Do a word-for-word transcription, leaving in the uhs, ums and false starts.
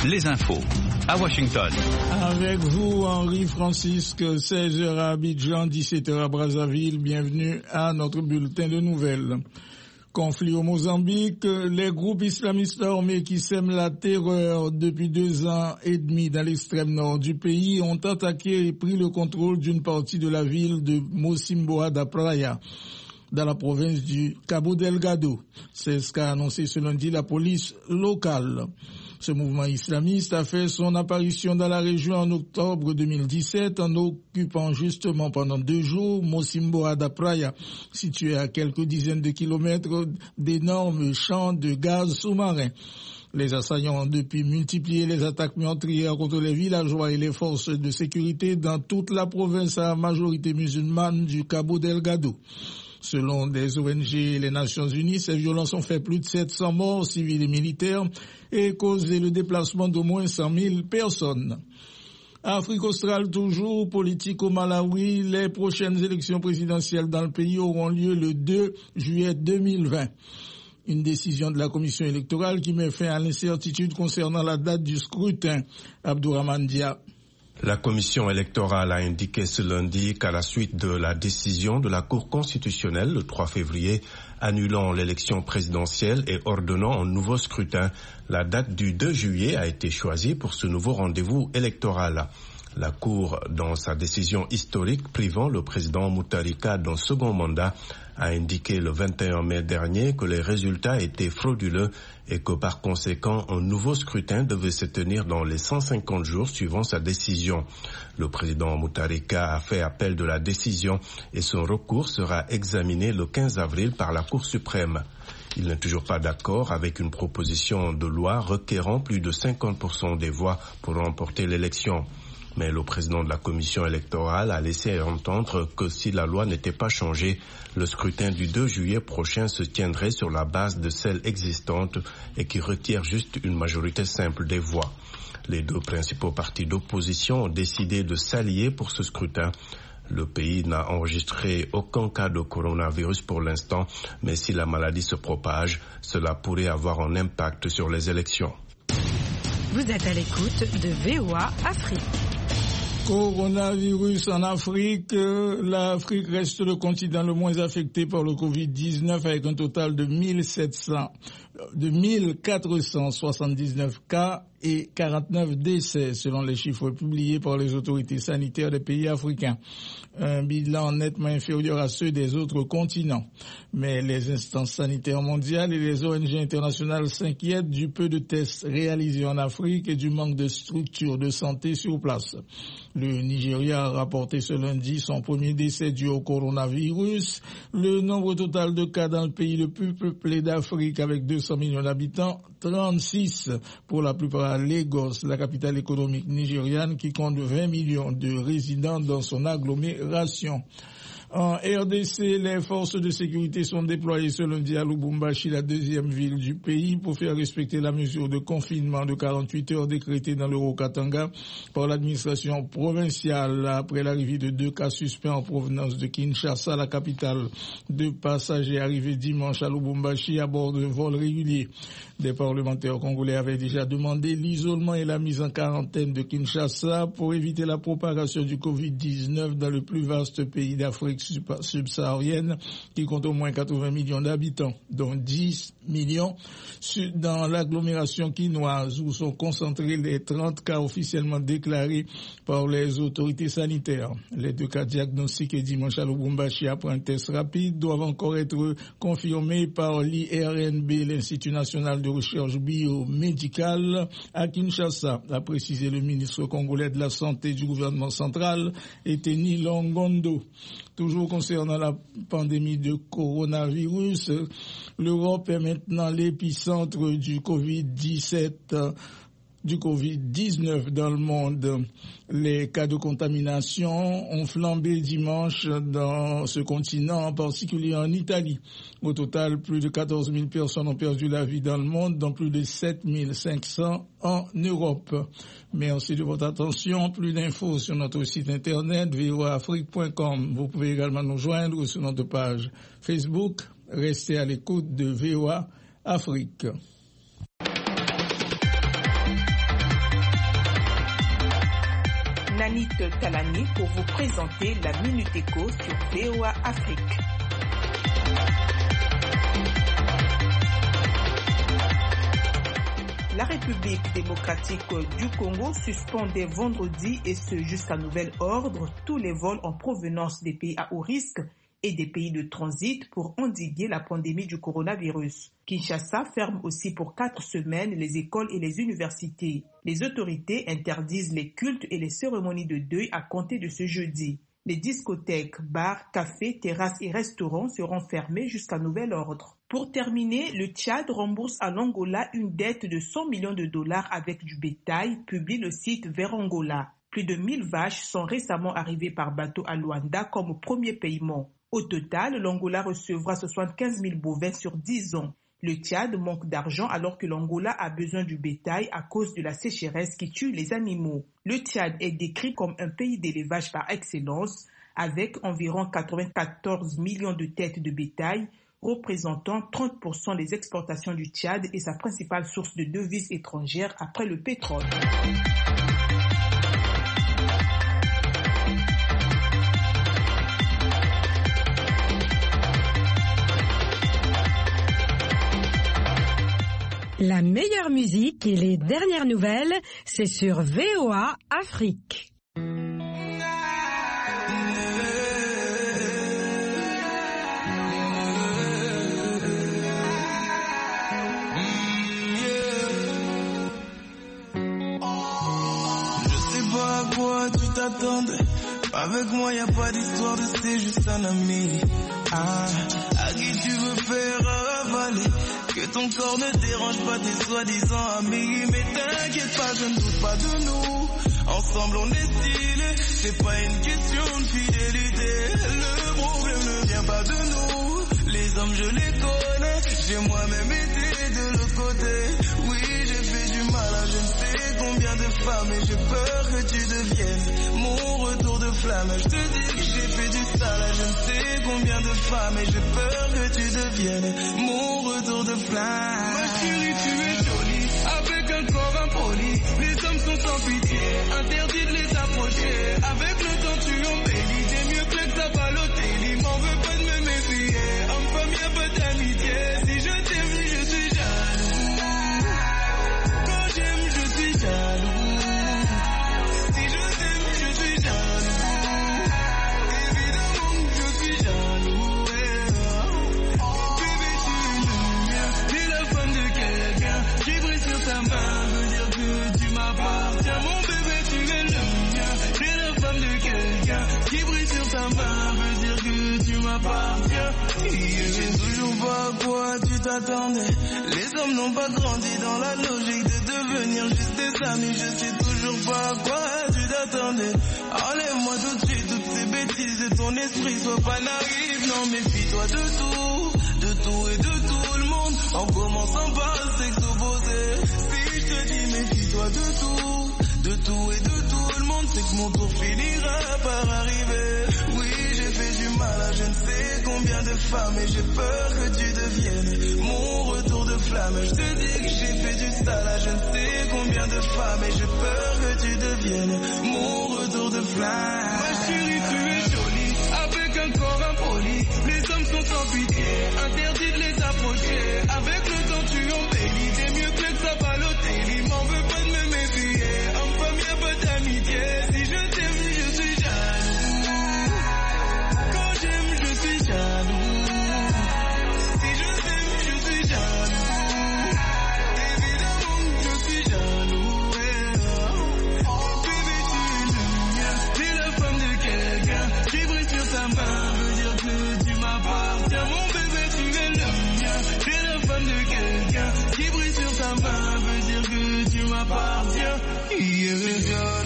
les infos à Washington. Avec vous, Henri-Francisque, seize heures à Abidjan, dix-sept heures à Brazzaville. Bienvenue à notre bulletin de nouvelles. Conflit au Mozambique, les groupes islamistes armés qui sèment la terreur depuis deux ans et demi dans l'extrême nord du pays ont attaqué et pris le contrôle d'une partie de la ville de Mocimboa da Praia, dans la province du Cabo Delgado. C'est ce qu'a annoncé ce lundi la police locale. Ce mouvement islamiste a fait son apparition dans la région en octobre deux mille dix-sept en occupant justement pendant deux jours Mocimboa da Praia, situé à quelques dizaines de kilomètres d'énormes champs de gaz sous-marin. Les assaillants ont depuis multiplié les attaques meurtrières contre les villageois et les forces de sécurité dans toute la province à majorité musulmane du Cabo Delgado. Selon des O N G et les Nations Unies, ces violences ont fait plus de sept cents morts civils et militaires et causé le déplacement d'au moins cent mille personnes. Afrique australe toujours, politique au Malawi, les prochaines élections présidentielles dans le pays auront lieu le deux juillet deux mille vingt. Une décision de la commission électorale qui met fin à l'incertitude concernant la date du scrutin. Abdourahmane Dia. La commission électorale a indiqué ce lundi qu'à la suite de la décision de la Cour constitutionnelle le trois février annulant l'élection présidentielle et ordonnant un nouveau scrutin, la date du deux juillet a été choisie pour ce nouveau rendez-vous électoral. La Cour, dans sa décision historique privant le président Mutharika d'un second mandat, a indiqué le vingt et un mai dernier que les résultats étaient frauduleux et que par conséquent un nouveau scrutin devait se tenir dans les cent cinquante jours suivant sa décision. Le président Mutharika a fait appel de la décision et son recours sera examiné le quinze avril par la Cour suprême. Il n'est toujours pas d'accord avec une proposition de loi requérant plus de cinquante pour cent des voix pour remporter l'élection. Mais le président de la commission électorale a laissé entendre que si la loi n'était pas changée, le scrutin du deux juillet prochain se tiendrait sur la base de celle existante et qui requiert juste une majorité simple des voix. Les deux principaux partis d'opposition ont décidé de s'allier pour ce scrutin. Le pays n'a enregistré aucun cas de coronavirus pour l'instant, mais si la maladie se propage, cela pourrait avoir un impact sur les élections. Vous êtes à l'écoute de V O A Afrique. Coronavirus en Afrique. L'Afrique reste le continent le moins affecté par le covid dix-neuf avec un total de mille sept cents, de mille quatre cent soixante-dix-neuf cas et quarante-neuf décès selon les chiffres publiés par les autorités sanitaires des pays africains. Un bilan nettement inférieur à ceux des autres continents. Mais les instances sanitaires mondiales et les O N G internationales s'inquiètent du peu de tests réalisés en Afrique et du manque de structures de santé sur place. Le Nigeria a rapporté ce lundi son premier décès dû au coronavirus. Le nombre total de cas dans le pays le plus peuplé d'Afrique avec deux cents millions d'habitants, trente-six pour la plupart à Lagos, la capitale économique nigériane qui compte vingt millions de résidents dans son agglomération. En R D C, les forces de sécurité sont déployées ce lundi à Lubumbashi, la deuxième ville du pays, pour faire respecter la mesure de confinement de quarante-huit heures décrétée dans le Haut-Katanga par l'administration provinciale après l'arrivée de deux cas suspects en provenance de Kinshasa, la capitale. Deux passagers arrivés dimanche à Lubumbashi à bord de vols réguliers. Des parlementaires congolais avaient déjà demandé l'isolement et la mise en quarantaine de Kinshasa pour éviter la propagation du covid dix-neuf dans le plus vaste pays d'Afrique subsaharienne qui compte au moins quatre-vingts millions d'habitants, dont dix millions dans l'agglomération quinoise où sont concentrés les trente cas officiellement déclarés par les autorités sanitaires. Les deux cas diagnostiqués dimanche à Lubumbashi après un test rapide doivent encore être confirmés par l'I R N B, l'Institut national de recherche biomédicale à Kinshasa, a précisé le ministre congolais de la Santé du gouvernement central, Eteni Longondo. Toujours concernant la pandémie de coronavirus, l'Europe est maintenant l'épicentre du covid dix-sept, du covid dix-neuf dans le monde. Les cas de contamination ont flambé dimanche dans ce continent, en particulier en Italie. Au total, plus de quatorze mille personnes ont perdu la vie dans le monde, dont plus de sept mille cinq cents en Europe. Merci de votre attention. Plus d'infos sur notre site internet v o a afrique point com. Vous pouvez également nous joindre sur notre page Facebook. Restez à l'écoute de V O A Afrique. Nanit Talani pour vous présenter la Minute Éco sur V O A Afrique. La République démocratique du Congo suspendait vendredi, et ce jusqu'à nouvel ordre, tous les vols en provenance des pays à haut risque et des pays de transit pour endiguer la pandémie du coronavirus. Kinshasa ferme aussi pour quatre semaines les écoles et les universités. Les autorités interdisent les cultes et les cérémonies de deuil à compter de ce jeudi. Les discothèques, bars, cafés, terrasses et restaurants seront fermés jusqu'à nouvel ordre. Pour terminer, le Tchad rembourse à l'Angola une dette de cent millions de dollars avec du bétail, publie le site Vers Angola. Plus de mille vaches sont récemment arrivées par bateau à Luanda comme premier paiement. Au total, l'Angola recevra soixante-quinze mille bovins sur dix ans. Le Tchad manque d'argent alors que l'Angola a besoin du bétail à cause de la sécheresse qui tue les animaux. Le Tchad est décrit comme un pays d'élevage par excellence, avec environ quatre-vingt-quatorze millions de têtes de bétail, représentant trente pour cent des exportations du Tchad et sa principale source de devises étrangères après le pétrole. La meilleure musique et les dernières nouvelles, c'est sur V O A Afrique. Tu t'attendais, avec moi y a pas d'histoire de c'est juste un ami. Ah, à qui tu veux faire avaler, que ton corps ne dérange pas tes soi-disant amis. Mais t'inquiète pas, je ne doute pas de nous, ensemble on est stylé, c'est pas une question de fidélité. Le problème ne vient pas de nous, les hommes je les connais, j'ai moi-même été de l'autre côté. Oui, j'ai fait du mal à je ne sais combien de femmes, et j'ai peur que tu deviennes mon retour de flamme. Je te dis que j'ai fait du sale à je ne sais combien de femmes, et j'ai peur que tu deviennes mon retour de flamme. Ma chérie, tu es jolie, avec un corps impoli. Les hommes sont sans pitié, interdit de les approcher. Avec le temps tu embellis, t'es mieux que ça Balotelli. M'en veux pas de me méfier, homme-femme y'a pas d'amitié. Si je t'aime, je suis jaloux. Quand j'aime, je suis jaloux. Si je t'aime, je suis jaloux. Évidemment que je suis jaloux. Bébé, tu es le mien, t'es la femme de quelqu'un qui brille sur ta main, veut dire que tu m'appartiens. Mon bébé, tu es le mien, t'es la femme de quelqu'un qui brille sur ta main, veut dire que tu m'appartiens. Je sais toujours pas à quoi tu t'attendais. Les hommes n'ont pas grandi dans la logique de devenir juste des amis. Je sais toujours pas à quoi tu t'attendais. Enlève-moi tout de suite toutes ces bêtises de ton esprit. Sois pas naïf, non, méfie-toi de tout, de tout et de tout le monde, en commençant par le sexe opposé. Si je te dis méfie-toi de tout, de tout et de tout le monde, c'est que mon tour finira par arriver. Oui, j'ai fait du mal à je ne sais combien de femmes, et j'ai peur que tu deviennes mon retour de flamme. Je te dis que j'ai fait du sale à je ne sais combien de femmes, et j'ai peur que tu deviennes mon retour de flamme. Ma chérie, tu es jolie, avec un corps impoli. Les hommes sont sans pitié, interdit de les approcher. Avec le temps tu embellis, t'es mieux que ça Balotelli. M'en veux pas de me méfier, homme-femme y'a pas d'amitié. Si je t'aime, je suis jaloux. Quand j'aime, je suis jaloux. Si je t'aime, je suis jaloux. Évidemment que je suis jaloux. Bébé, tu es le mien, t'es la femme de quelqu'un qui brille sur ta main, veut dire que tu m'appartiens. Mon bébé, tu es le mien, t'es la femme de quelqu'un qui brille sur ta main, veut dire que tu m'appartiens. Yeah.